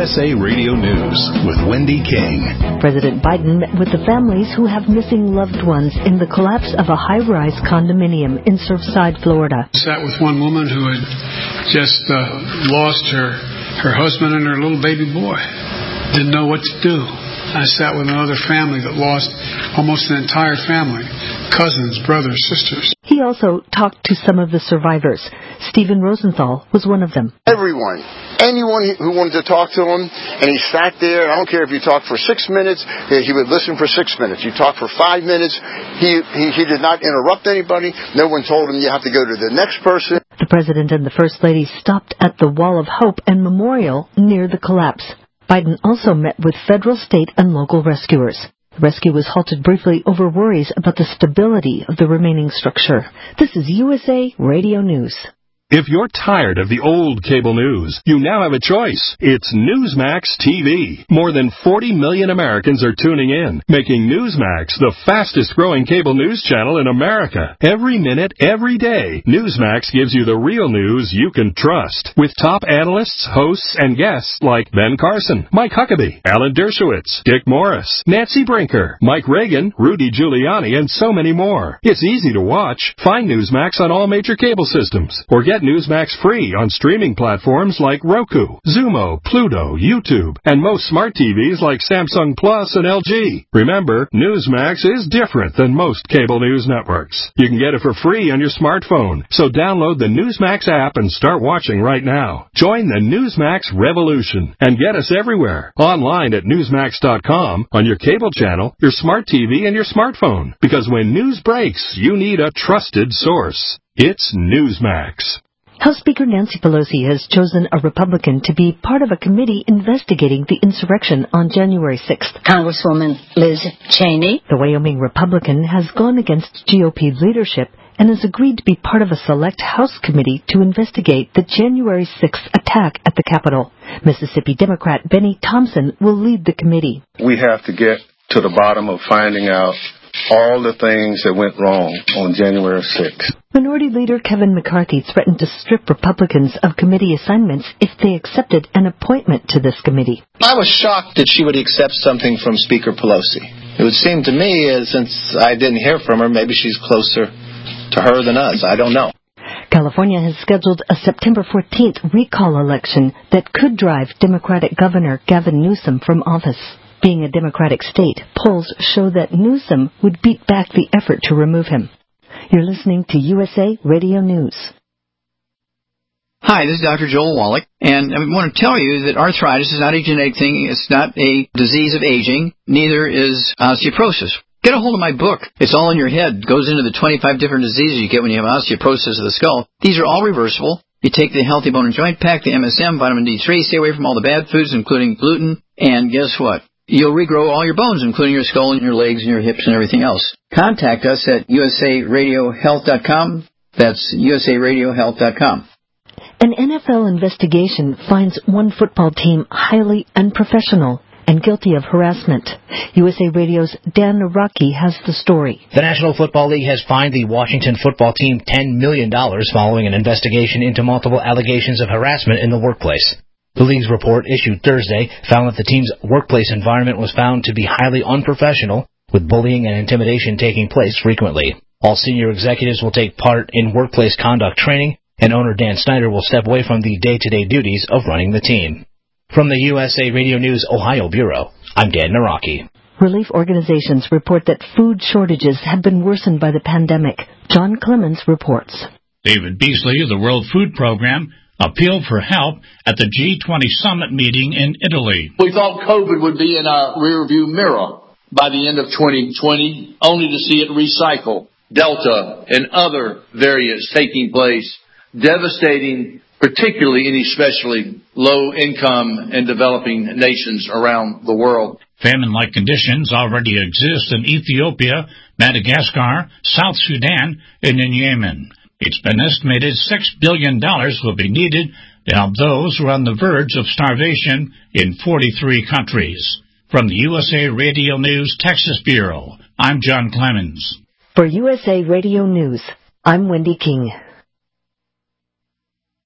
USA Radio News with Wendy King. President Biden met with the families who have missing loved ones in the collapse of a high-rise condominium in Surfside, Florida. I sat with one woman who had just lost her husband and her little baby boy. Didn't know what to do. I sat with another family that lost almost an entire family, cousins, brothers, sisters. He also talked to some of the survivors. Stephen Rosenthal was one of them. Anyone who wanted to talk to him, and he sat there. I don't care if you talked for 6 minutes, he would listen for 6 minutes. You talked for 5 minutes, he did not interrupt anybody. No one told him you have to go to the next person. The President and the First Lady stopped at the Wall of Hope and Memorial near the collapse. Biden also met with federal, state, and local rescuers. The rescue was halted briefly over worries about the stability of the remaining structure. This is USA Radio News. If you're tired of the old cable news, you now have a choice. It's Newsmax TV. More than 40 million Americans are tuning in, making Newsmax the fastest-growing cable news channel in America. Every minute, every day, Newsmax gives you the real news you can trust. With top analysts, hosts, and guests like Ben Carson, Mike Huckabee, Alan Dershowitz, Dick Morris, Nancy Brinker, Mike Reagan, Rudy Giuliani, and so many more. It's easy to watch. Find Newsmax on all major cable systems, or get Newsmax free on streaming platforms like Roku, Zumo, Pluto, YouTube, and most smart TVs like Samsung Plus and LG. Remember, Newsmax is different than most cable news networks. You can get it for free on your smartphone, so download the Newsmax app and start watching right now. Join the Newsmax revolution and get us everywhere. Online at Newsmax.com, on your cable channel, your smart TV, and your smartphone. Because when news breaks, you need a trusted source. It's Newsmax. House Speaker Nancy Pelosi has chosen a Republican to be part of a committee investigating the insurrection on January 6th. Congresswoman Liz Cheney. The Wyoming Republican has gone against GOP leadership and has agreed to be part of a select House committee to investigate the January 6th attack at the Capitol. Mississippi Democrat Benny Thompson will lead the committee. We have to get to the bottom of finding out all the things that went wrong on January 6th. Minority Leader Kevin McCarthy threatened to strip Republicans of committee assignments if they accepted an appointment to this committee. I was shocked that she would accept something from Speaker Pelosi. It would seem to me, since I didn't hear from her, maybe she's closer to her than us. I don't know. California has scheduled a September 14th recall election that could drive Democratic Governor Gavin Newsom from office. Being a Democratic state, polls show that Newsom would beat back the effort to remove him. You're listening to USA Radio News. Hi, this is Dr. Joel Wallach, and I want to tell you that arthritis is not a genetic thing. It's not a disease of aging. Neither is osteoporosis. Get a hold of my book. It's all in your head. It goes into the 25 different diseases you get when you have osteoporosis of the skull. These are all reversible. You take the Healthy Bone and Joint Pack, the MSM, vitamin D3, stay away from all the bad foods, including gluten, and guess what? You'll regrow all your bones, including your skull and your legs and your hips and everything else. Contact us at usaradiohealth.com. That's usaradiohealth.com. An NFL investigation finds one football team highly unprofessional and guilty of harassment. USA Radio's Dan Naraki has the story. The National Football League has fined the Washington football team $10 million following an investigation into multiple allegations of harassment in the workplace. The league's report, issued Thursday, found that the team's workplace environment was found to be highly unprofessional, with bullying and intimidation taking place frequently. All senior executives will take part in workplace conduct training, and owner Dan Snyder will step away from the day-to-day duties of running the team. From the USA Radio News Ohio Bureau, I'm Dan Naraki. Relief organizations report that food shortages have been worsened by the pandemic. John Clemens reports. David Beasley of the World Food Program appealed for help at the G20 summit meeting in Italy. We thought COVID would be in our rearview mirror by the end of 2020, only to see it recycle. Delta and other variants taking place, devastating particularly and especially low-income and developing nations around the world. Famine-like conditions already exist in Ethiopia, Madagascar, South Sudan, and in Yemen. It's been estimated $6 billion will be needed to help those who are on the verge of starvation in 43 countries. From the USA Radio News Texas Bureau, I'm John Clemens. For USA Radio News, I'm Wendy King.